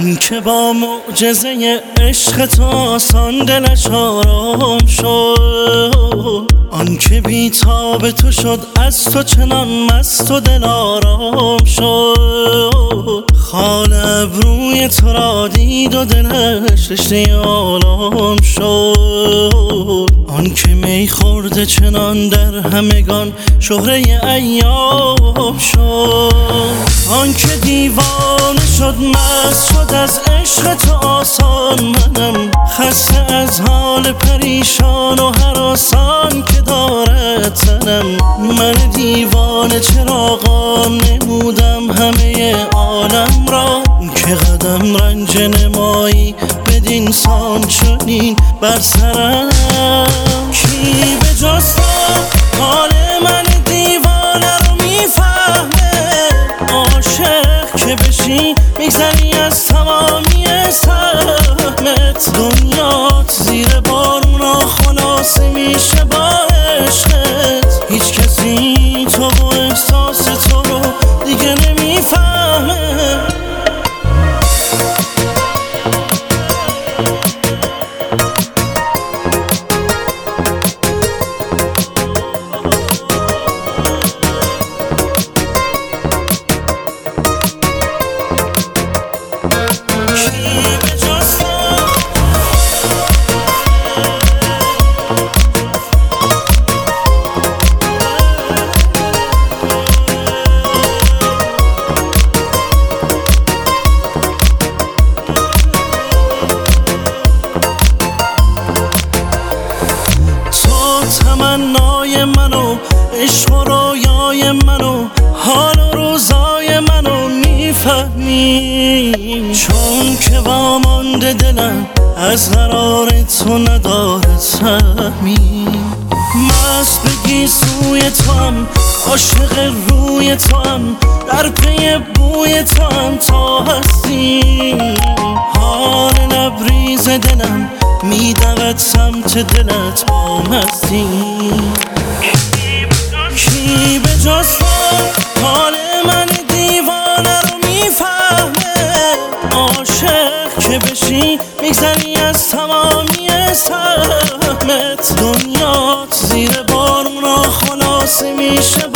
آن که با معجزه عشق تو آسان دلش آرام شد، آن که بی‌تاب تو شد از تو چنان مست و دل آرام شد. خال ابروی تو را دید و دلش رشته آلام شد، آن که می خورده چنان در همگان شهره ایام شد. آن که دیوانه شد مست شد از عشق تو آسان، منم خسته از حال پریشان و هراسان که دارد تنم. من دیوانه چراغان نمودم همه عالم را، که قدم رنج نمایی بدین سان چنین بر سرم. کی به جز تو حال من دیوانه رو میفهمه؟ عاشق که بشی میگذری از تمامی سهمت، دنیات زیر بارونا خلاصه میشه با عشقت. هیچ کسی تو و احساس تو رو دیگه نمیفهمه. تمنای منو، عشق و رویای منو، حال و روزای منو میفهمی، چون که وامانده دلم از قرار تو نداره سهمی. مست بگی سوی تو هم، عاشق روی تو هم، در پی بوی تو هم تا هستی. حال لبریز دلم میدود سمت دلت با مستی. کی به جز تو حال من دیوانه رو میفهمه؟ عاشق که بشی میگذری از تمامی سهمت، دنیات زیر بارونا خلاصه میشه